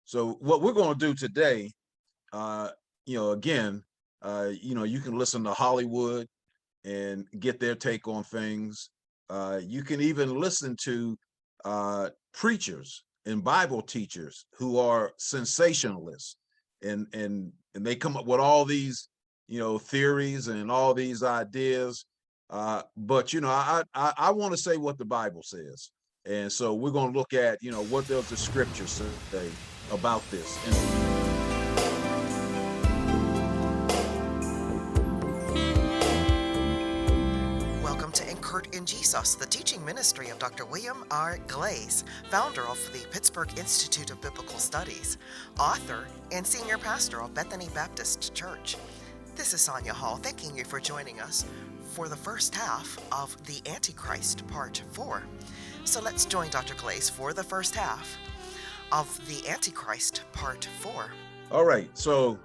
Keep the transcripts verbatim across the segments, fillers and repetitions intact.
So what we're going to do today, uh, you know, again, uh, you know, you can listen to Hollywood and get their take on things. Uh, you can even listen to uh, preachers and Bible teachers who are sensationalists, and and and they come up with all these, you know, theories and all these ideas. Uh, but you know, I I, I want to say what the Bible says, and so we're going to look at, you know, what does the Scripture say about this. And Welcome to Incurt in Jesus, the teaching ministry of Doctor William R. Glaze, founder of the Pittsburgh Institute of Biblical Studies, author, and senior pastor of Bethany Baptist Church. This is Sonia Hall, thanking you for joining us for the first half of The Antichrist, Part four. So let's join Doctor Glaze for the first half of The Antichrist, Part four. all right, so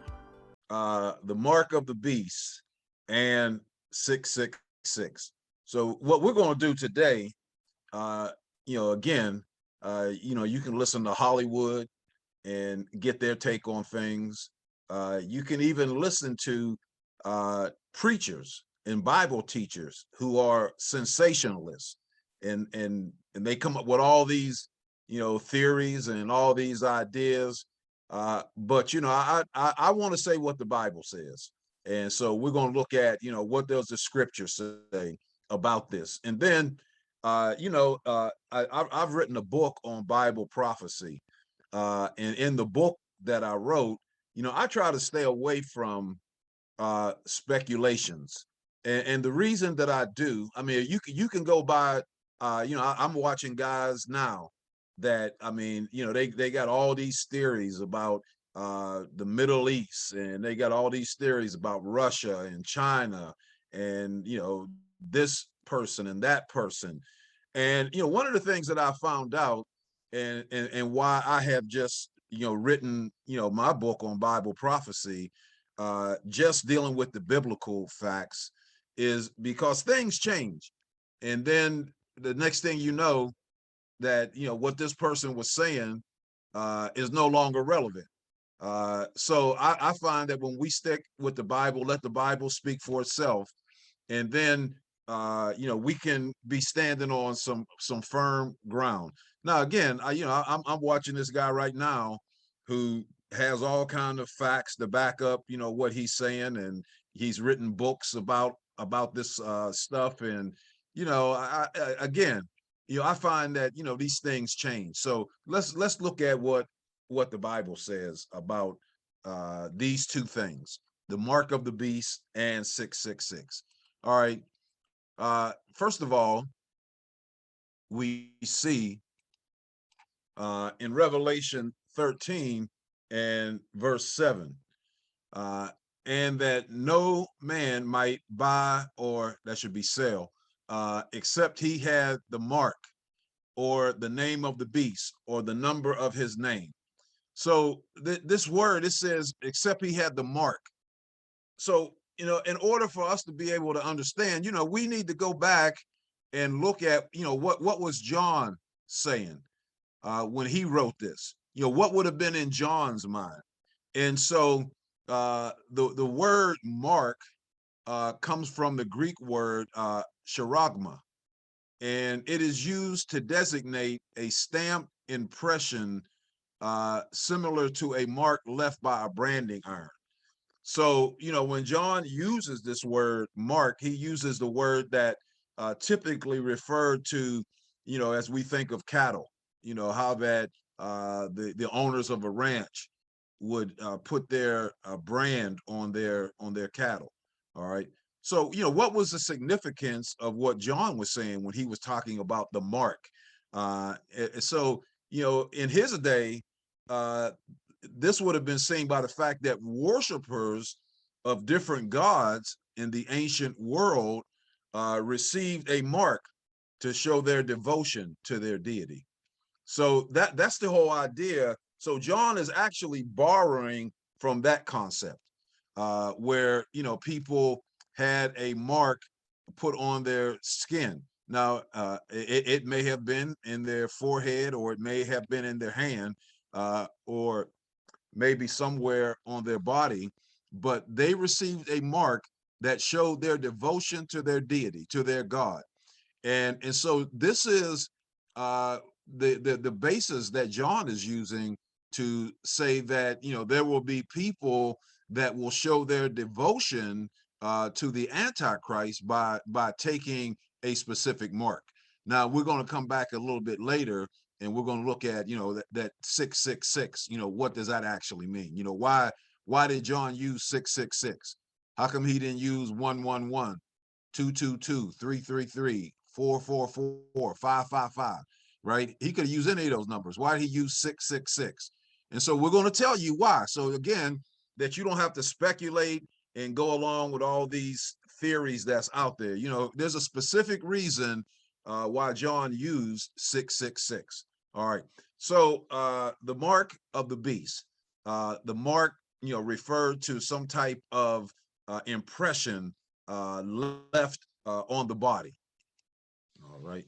uh, the mark of the beast and six six six. So what we're going to do today, uh, you know, again, uh, you know, you can listen to Hollywood and get their take on things. Uh, you can even listen to uh, preachers and Bible teachers who are sensationalists, and and and they come up with all these, you know, theories and all these ideas. Uh, but you know, I I, I want to say what the Bible says, and so we're going to look at, you know, what does the Scripture say about this, and then uh, you know, uh, I, I've I've written a book on Bible prophecy, uh, and in the book that I wrote, you know, I try to stay away from uh, speculations. And, and the reason that I do, I mean, you can you can go by, uh, you know, I, I'm watching guys now that, I mean, you know, they they got all these theories about uh, the Middle East, and they got all these theories about Russia and China, and you know, this person and that person. And you know, one of the things that I found out, and and, and why I have just, you know, written, you know, my book on Bible prophecy, uh, just dealing with the biblical facts, is because things change, and then the next thing you know, that you know what this person was saying uh, is no longer relevant. Uh, so I, I find that when we stick with the Bible, let the Bible speak for itself, and then uh, you know, we can be standing on some some firm ground. Now, again, I, you know, I, I'm I'm watching this guy right now who has all kind of facts to back up, you know, what he's saying, and he's written books about about this uh, stuff, and you know, I, I, again, you know, I find that, you know, these things change. So let's let's look at what what the Bible says about uh, these two things: the mark of the beast and six six six. All right. Uh, first of all, we see uh, in Revelation thirteen and verse seven, uh, and that no man might buy, or that should be sell, uh, except he had the mark or the name of the beast or the number of his name. So th- this word, it says, except he had the mark. So, you know, in order for us to be able to understand, you know, we need to go back and look at, you know, what what was John saying uh, when he wrote this. You know, what would have been in John's mind. And so uh, the the word mark uh, comes from the Greek word uh, charagma, and it is used to designate a stamped impression uh, similar to a mark left by a branding iron. So, you know, when John uses this word mark, he uses the word that uh, typically referred to, you know, as we think of cattle, you know, how that uh, the, the owners of a ranch would uh, put their uh, brand on their on their cattle. All right. So, you know, what was the significance of what John was saying when he was talking about the mark? Uh, so, you know, in his day, uh, this would have been seen by the fact that worshipers of different gods in the ancient world uh, received a mark to show their devotion to their deity. So that that's the whole idea. So John is actually borrowing from that concept, uh, where, you know, people had a mark put on their skin. Now, uh, it, it may have been in their forehead, or it may have been in their hand, uh, or maybe somewhere on their body, but they received a mark that showed their devotion to their deity, to their God. And, and so this is uh, the, the, the basis that John is using to say that, you know, there will be people that will show their devotion uh, to the Antichrist by, by taking a specific mark. Now, we're going to come back a little bit later and we're going to look at, you know, that, that six six six, you know, what does that actually mean? You know, why, why did John use six six six? How come he didn't use one one one, two two two, three three three, four four four, five five five, right? He could have used any of those numbers. Why did he use six six six? And so we're going to tell you why. So again, that you don't have to speculate and go along with all these theories that's out there. You know, there's a specific reason uh, why John used six six six. All right. So uh, the mark of the beast, uh, the mark, you know, referred to some type of uh, impression uh, left uh, on the body. All right.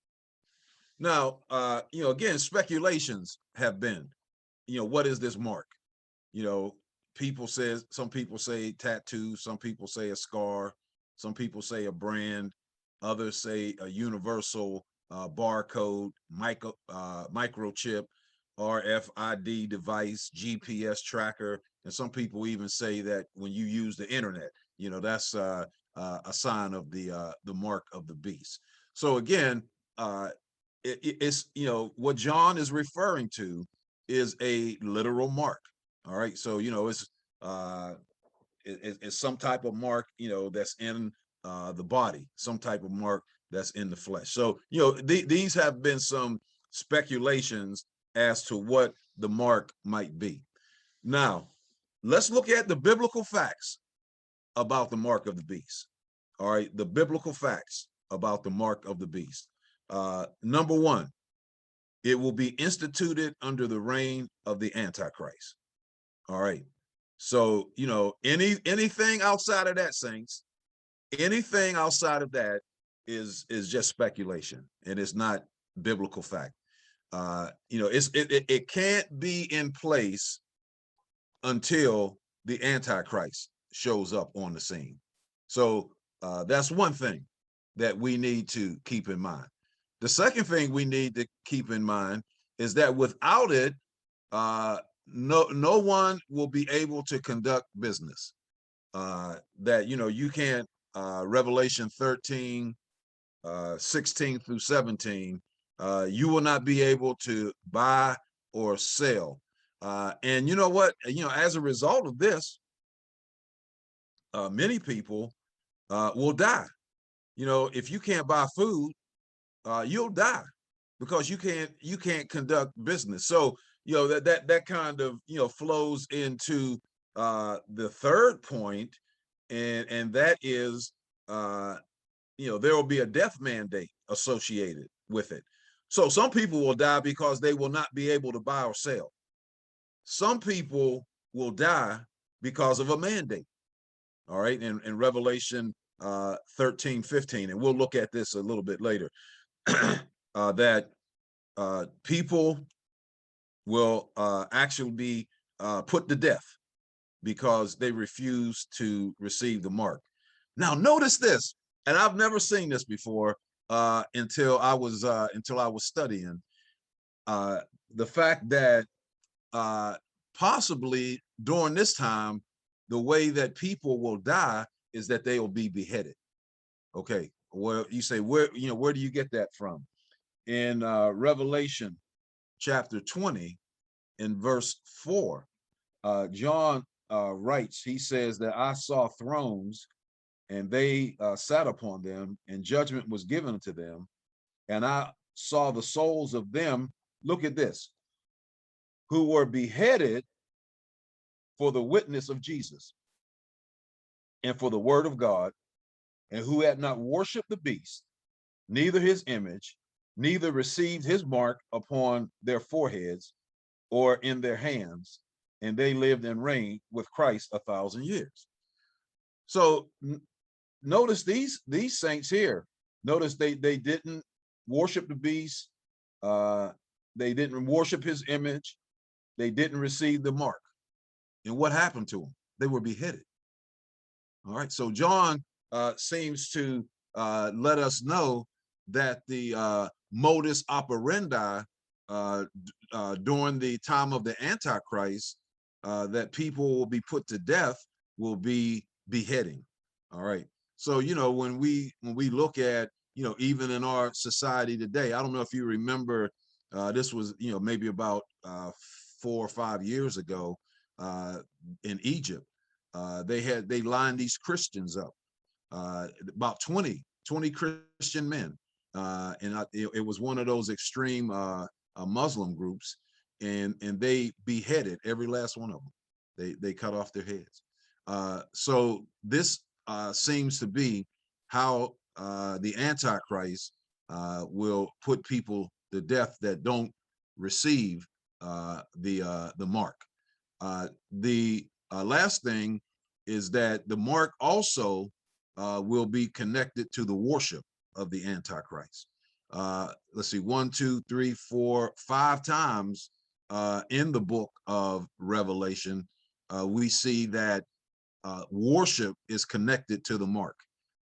Now, uh, you know, again, speculations have been, you know, what is this mark? You know, people says, some people say tattoo, some people say a scar, some people say a brand, others say a universal uh, barcode, micro, uh, microchip, R F I D device, G P S tracker, and some people even say that when you use the internet, you know, that's uh, uh, a sign of the uh, the mark of the beast. So again, uh, it, it's, you know, what John is referring to is a literal mark. All right, so you know, it's uh, it, it's some type of mark, you know, that's in uh, the body, some type of mark that's in the flesh. So, you know, th these have been some speculations as to what the mark might be. Now, let's look at the biblical facts about the mark of the beast. All right, the biblical facts about the mark of the beast. Uh, number one, it will be instituted under the reign of the Antichrist. All right. So, you know, any anything outside of that, saints, anything outside of that is is just speculation, and it's not biblical fact. Uh, you know, it's it, it it can't be in place until the Antichrist shows up on the scene. So uh, that's one thing that we need to keep in mind. The second thing we need to keep in mind is that without it, uh, no no one will be able to conduct business. Uh, that, you know, you can't, uh, Revelation thirteen, uh, sixteen through seventeen, uh, you will not be able to buy or sell. Uh, and you know what, you know, as a result of this, uh, many people uh, will die. You know, if you can't buy food, uh, you'll die because you can't you can't conduct business. So, you know, that that that kind of, you know, flows into uh, the third point, and and that is, uh, you know, there will be a death mandate associated with it. So some people will die because they will not be able to buy or sell. Some people will die because of a mandate. All right, in, in Revelation uh, thirteen, fifteen, and we'll look at this a little bit later, uh, that uh, people will uh, actually be uh, put to death because they refuse to receive the mark. Now, notice this, and I've never seen this before uh, until I was uh, until I was studying uh, the fact that uh, possibly during this time, the way that people will die is that they will be beheaded. Okay, well, you say, where, you know, where do you get that from? In uh, Revelation chapter twenty, in verse four, uh, John uh, writes, he says that I saw thrones and they uh, sat upon them, and judgment was given to them. And I saw the souls of them, look at this, who were beheaded for the witness of Jesus and for the word of God, and who had not worshiped the beast, neither his image, neither received his mark upon their foreheads or in their hands, and they lived and reigned with Christ a thousand years. So notice these these saints here. Notice they they didn't worship the beast. Uh, they didn't worship his image. They didn't receive the mark. And what happened to them? They were beheaded. All right. So John uh, seems to uh, let us know that the uh, modus operandi uh, uh, during the time of the Antichrist, uh, that people will be put to death, will be beheading. All right. So, you know, when we when we look at, you know, even in our society today, I don't know if you remember, uh, this was, you know, maybe about uh, four or five years ago uh, in Egypt. Uh, they had they lined these Christians up, uh, about twenty, twenty Christian men, uh, and I, it, it was one of those extreme uh, uh, Muslim groups, and and they beheaded every last one of them. They they cut off their heads. Uh, so this uh, seems to be how uh, the Antichrist uh, will put people to death that don't receive uh, the uh, the mark. Uh, the uh, last thing is that the mark also uh, will be connected to the worship of the Antichrist. Uh, let's see, one, two, three, four, five times uh, in the book of Revelation, uh, we see that uh, worship is connected to the mark.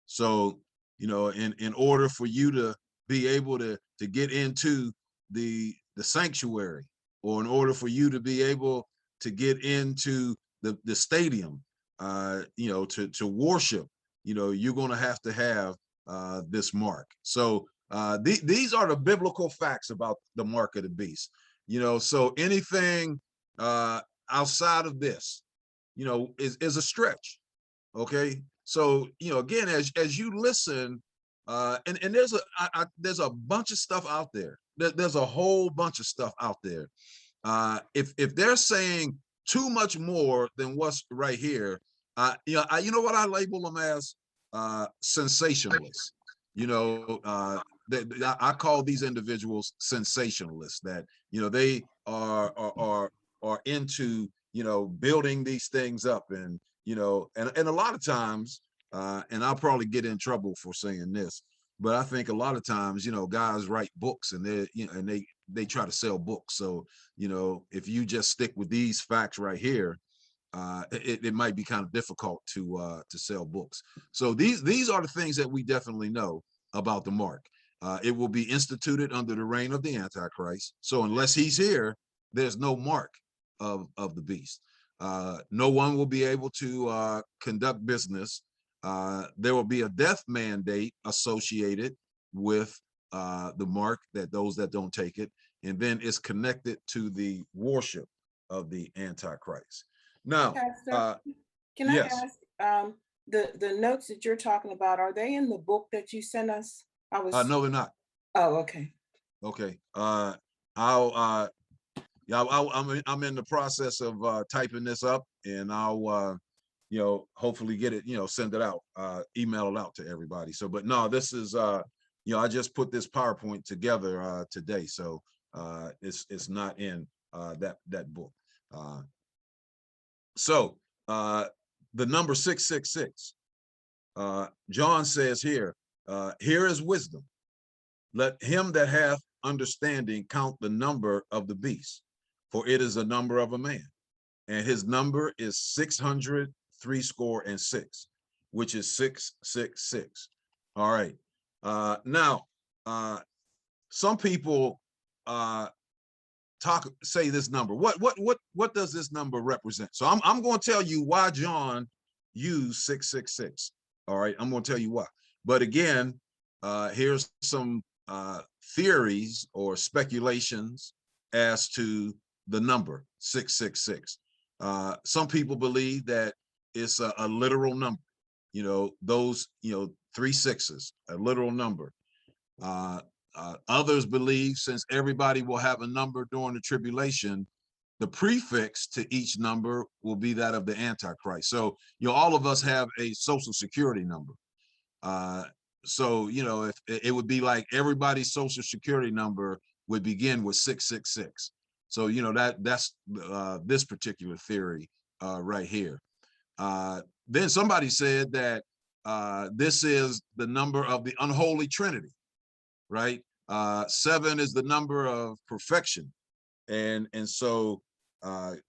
So, you know, in, in order for you to be able to, to get into the, the sanctuary, or in order for you to be able to get into the, the stadium, uh, you know, to, to worship, you know, you're going to have to have uh, this mark. So uh, th these are the biblical facts about the mark of the beast. You know, so anything uh, outside of this, you know, is, is a stretch. Okay. So, you know, again, as, as you listen, uh, and, and there's a, I, I, there's a bunch of stuff out there. there. There's a whole bunch of stuff out there. Uh, if, if they're saying too much more than what's right here, uh, you know, I, you know what I label them as? Uh, sensationalists. You know, uh, they, they, I call these individuals sensationalists, that, you know, they are, are, are, are into, you know, building these things up, and, you know, and, and a lot of times, uh, and I'll probably get in trouble for saying this, but I think a lot of times, you know, guys write books, and they, you know, and they, they try to sell books. So, you know, if you just stick with these facts right here, uh, it, it might be kind of difficult to, uh, to sell books. So these, these are the things that we definitely know about the mark. Uh, it will be instituted under the reign of the Antichrist. So unless he's here, there's no mark of, of the beast. Uh, no one will be able to uh, conduct business. Uh, there will be a death mandate associated with uh, the mark, that those that don't take it, and then it's connected to the worship of the Antichrist. Now, Pastor, uh, can I yes, ask, um, the, the notes that you're talking about, are they in the book that you sent us? I uh, was, no, they're not. oh, okay. Okay. Uh, I'll, uh, yeah, I'll, I'm, in- I'm in the process of uh, typing this up, and I'll, uh, you know, hopefully get it, you know, send it out, uh, email it out to everybody. So, but no, this is, uh, you know, I just put this PowerPoint together uh, today. So uh, it's, it's not in uh, that, that book. Uh, so uh, the number six six six, uh, John says here, uh, here is wisdom. Let him that hath understanding count the number of the beast, for it is the number of a man, and his number is six hundred three score and six, which is six six six. All right. Uh, now, uh, some people uh, talk say this number. What what what what does this number represent? So I'm I'm going to tell you why John used six six six. All right, I'm going to tell you why. But again, uh, here's some uh, theories or speculations as to the number six six six. Uh, some people believe that it's a, a literal number. You know, those, you know, three sixes, a literal number. Uh, uh, others believe, since everybody will have a number during the tribulation, the prefix to each number will be that of the Antichrist. So, you know, all of us have a social security number. Uh, so, you know, if it would be like everybody's social security number would begin with six six six. So, you know, that that's uh, this particular theory uh, right here. Uh, then somebody said that uh, this is the number of the unholy Trinity, right? Uh, seven is the number of perfection. And, and so uh,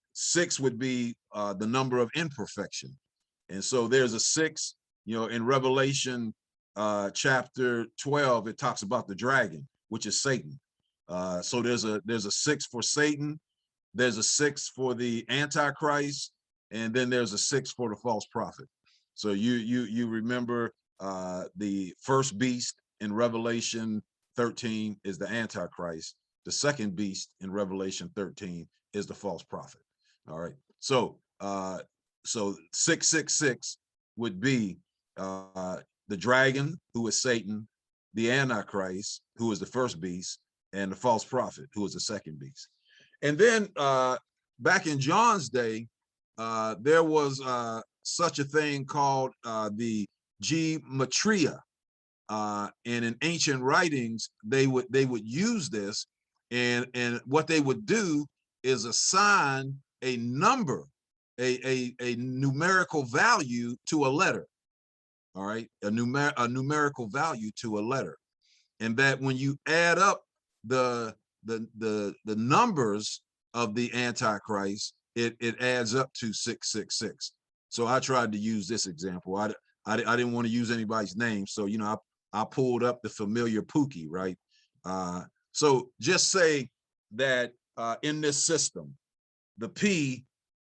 six would be uh, the number of imperfection. And so there's a six, you know, in Revelation uh, chapter twelve, it talks about the dragon, which is Satan. Uh, so there's a there's a six for Satan, there's a six for the Antichrist, and then there's a six for the false prophet. So you you you remember uh, the first beast in Revelation thirteen is the Antichrist. The second beast in Revelation thirteen is the false prophet. All right. So uh, so six six six would be uh, the dragon, who is Satan, the Antichrist, who is the first beast, and the false prophet, who is the second beast. And then uh, back in John's day, uh, there was uh, such a thing called uh, the gematria. Uh, and in ancient writings, they would they would use this, and and what they would do is assign a number, a a, a numerical value to a letter. All right, a numer a numerical value to a letter, and that when you add up the the the the numbers of the Antichrist, it it adds up to six six six. So I tried to use this example. I I, I didn't want to use anybody's name, so you know I I pulled up the familiar Pookie, right? Uh, so just say that uh, in this system, the P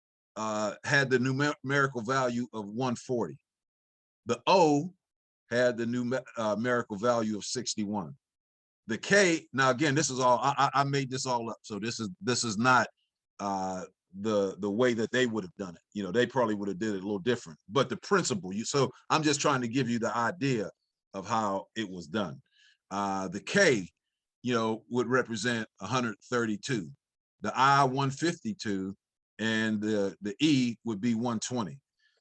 uh, had the numer numerical value of one forty. The O had the numer uh, numerical value of sixty-one. The K, now again, this is all, I, I made this all up. So this is this is not uh, the, the way that they would have done it. You know, they probably would have did it a little different, but the principle, you, so I'm just trying to give you the idea of how it was done. Uh, the K, you know, would represent one hundred thirty-two, the I one fifty-two, and the, the E would be one twenty.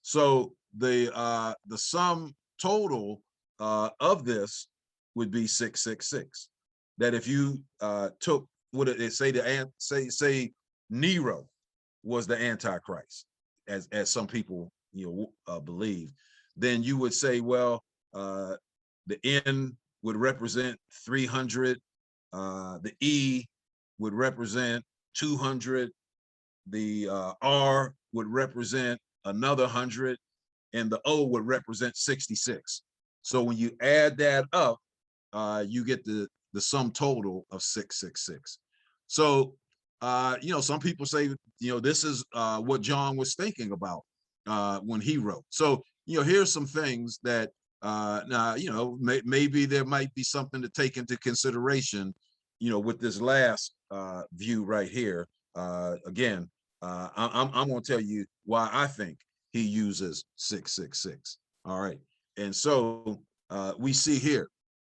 So the, uh, the sum total uh, of this would be six six six. That if you uh, took, what it say, the say say Nero was the Antichrist, as, as some people, you know, uh, believe, then you would say, well, uh, the N would represent three hundred, uh, the E would represent two hundred, the uh, R would represent another one hundred, and the O would represent sixty-six. So when you add that up, uh, you get the, the sum total of six six six. So, uh, you know, some people say, you know, this is uh, what John was thinking about uh, when he wrote. So, you know, here's some things that Uh, now, you know, may, maybe there might be something to take into consideration, you know, with this last uh, view right here. Uh, again, uh, I, I'm, I'm going to tell you why I think he uses six six six. All right. And so uh, we see here,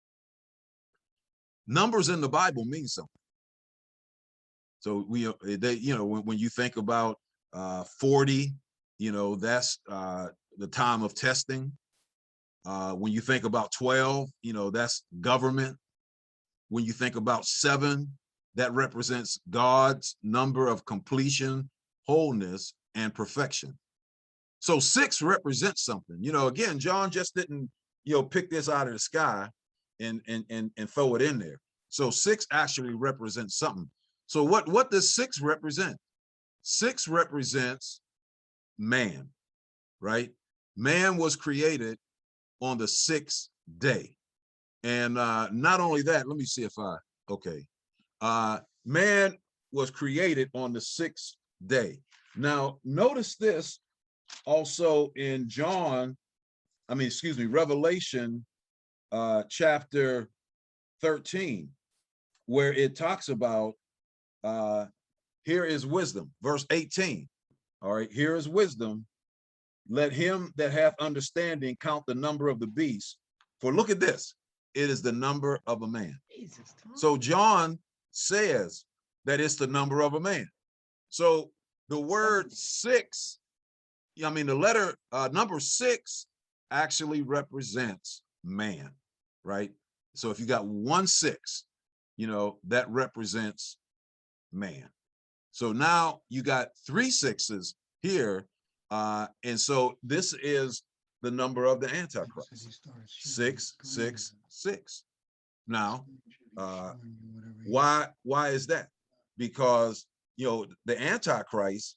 numbers in the Bible mean something. So we, they, you know, when, when you think about uh, forty, you know, that's uh, the time of testing. Uh, when you think about twelve, you know, that's government. When you think about seven, that represents God's number of completion, wholeness, and perfection. So six represents something. You know, again, John just didn't, you know, pick this out of the sky and and and, and throw it in there. So six actually represents something. So what, what does six represent? Six represents man, right? Man was created on the sixth day. And uh, not only that, let me see if I, okay. Uh, man was created on the sixth day. Now, notice this also in John, I mean, excuse me, Revelation uh, chapter thirteen, where it talks about, uh, here is wisdom, verse eighteen. All right, here is wisdom. Let him that hath understanding count the number of the beast. For look at this, it is the number of a man. Jesus. So John says that it's the number of a man. So the word six, I mean, the letter uh, number six actually represents man, right? So if you got one six, you know, that represents man. So now you got three sixes here. Uh, and so this is the number of the Antichrist, six, six, six. Now, uh, why, why is that? Because, you know, the Antichrist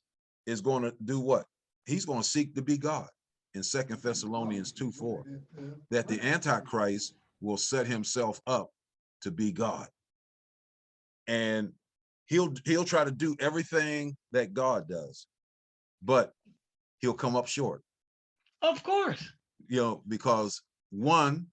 is going to do what? He's going to seek to be God in Second Thessalonians two four, that the Antichrist will set himself up to be God. And he'll he'll try to do everything that God does, but he'll come up short. Of course. You know, because one,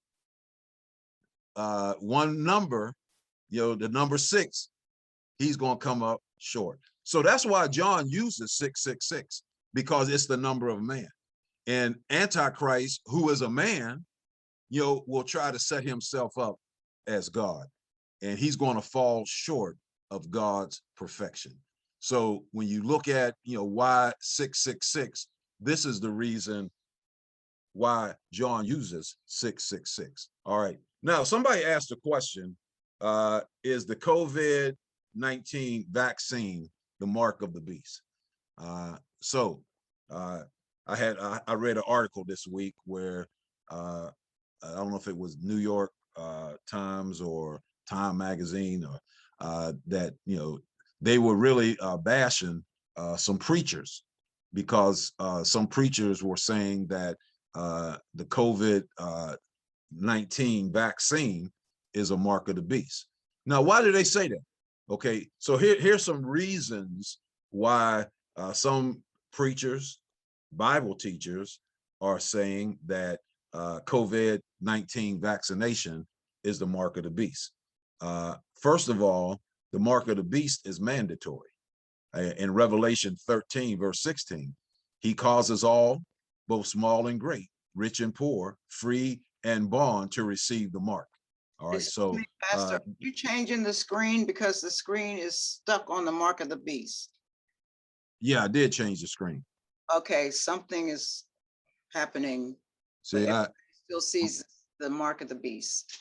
uh, one number, you know, the number six, he's going to come up short. So that's why John uses six six six, because it's the number of man. And Antichrist, who is a man, you know, will try to set himself up as God, and he's going to fall short of God's perfection. So when you look at, you know, why six six six, this is the reason why John uses six six six. All right. Now, somebody asked a question, uh, is the COVID nineteen vaccine the mark of the beast? Uh, so uh, I had, I, I read an article this week where, uh, I don't know if it was New York uh, Times or Time Magazine, or uh, that, you know, they were really uh, bashing uh, some preachers, because uh, some preachers were saying that uh, the COVID nineteen vaccine is a mark of the beast. Now, why do they say that? Okay, so here, here's some reasons why uh, some preachers, Bible teachers, are saying that uh, COVID nineteen vaccination is the mark of the beast. Uh, first of all, the mark of the beast is mandatory. Uh, in Revelation thirteen, verse sixteen, he causes all, both small and great, rich and poor, free and bond, to receive the mark. All right, Excuse so me, Pastor, uh, you changing the screen because the screen is stuck on the mark of the beast. yeah, I did change the screen. Okay, something is happening. See, but I, everybody still sees the mark of the beast.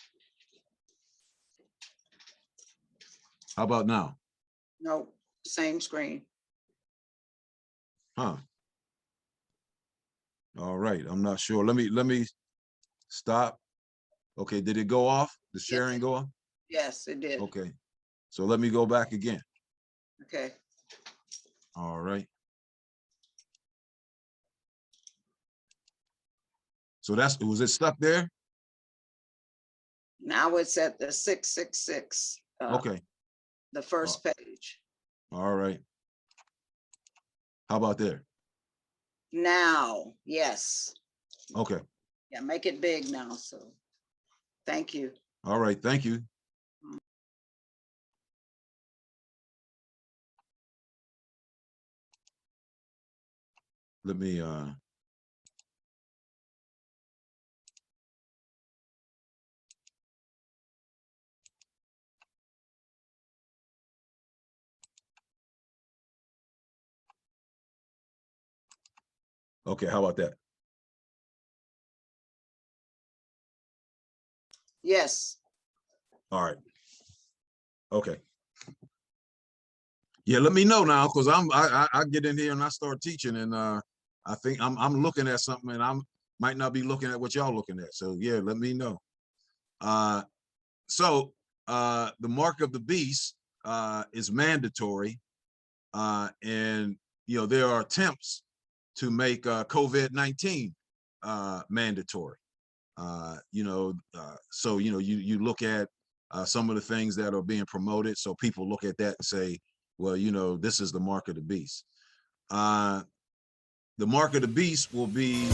how about now? No, same screen. Huh. All right, I'm not sure. Let me, let me stop. Okay, did it go off? The sharing go off? Yes, it did. Okay, so let me go back again. Okay. All right. So that's, was it stuck there? Now it's at the six six six. uh, Okay, The first page. all right. How about there? Now, yes. Okay, Yeah, make it big now, so. Thank you. all right, thank you. Let me, uh, okay, how about that? Yes. All right. Okay. Yeah, let me know now, because I'm I, I I get in here and I start teaching, and uh I think I'm I'm looking at something, and I'm might not be looking at what y'all looking at. So yeah, let me know. Uh so uh the mark of the beast uh is mandatory, uh and you know there are attempts to make uh COVID nineteen uh mandatory. Uh you know uh so you know you you look at uh some of the things that are being promoted, so people look at that and say, well, you know, this is the mark of the beast. Uh, the mark of the beast will be.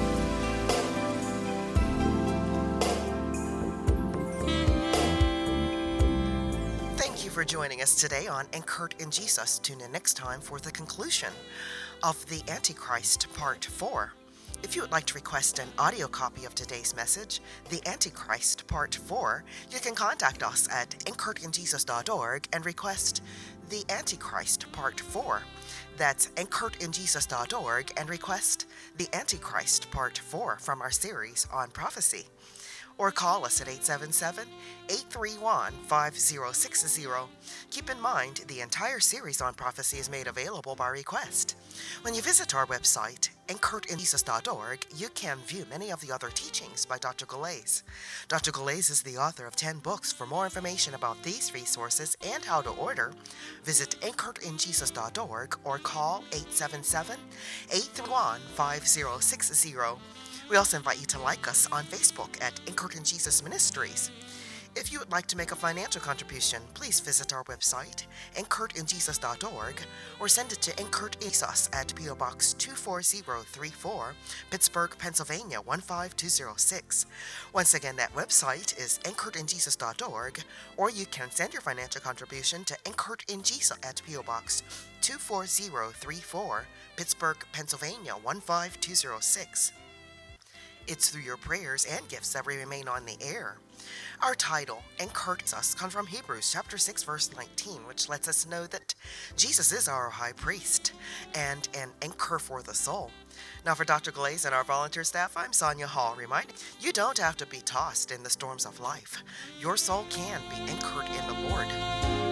Thank you for joining us today on Anchored in Jesus. Tune in next time for the conclusion of the Antichrist Part four. If you would like to request an audio copy of today's message, The Antichrist Part four, you can contact us at anchored in jesus dot org and request The Antichrist Part four. That's anchored in jesus dot org and request The Antichrist Part four from our series on prophecy. or call us at eight seven seven, eight three one, five zero six zero. Keep in mind, the entire series on prophecy is made available by request. When you visit our website, enkert in jesus dot org, you can view many of the other teachings by Doctor Galais. Doctor Galais is the author of ten books. For more information about these resources and how to order, visit enkert in jesus dot org or call eight seven seven, eight three one, five zero six zero. We also invite you to like us on Facebook at Enkert in Jesus Ministries. If you would like to make a financial contribution, please visit our website, enkert in jesus dot org, or send it to Enkert in Jesus at P O Box two four zero three four, Pittsburgh, Pennsylvania one five two zero six. Once again, that website is enkert in jesus dot org, or you can send your financial contribution to Enkert in Jesus at P O Box two four zero three four, Pittsburgh, Pennsylvania one five two zero six. It's through your prayers and gifts that we remain on the air. Our title, Enkert Us, comes from Hebrews chapter six, verse nineteen, which lets us know that Jesus is our high priest and an anchor for the soul. Now for Doctor Galais and our volunteer staff, I'm Sonia Hall, reminding you don't have to be tossed in the storms of life. Your soul can be anchored in the Lord.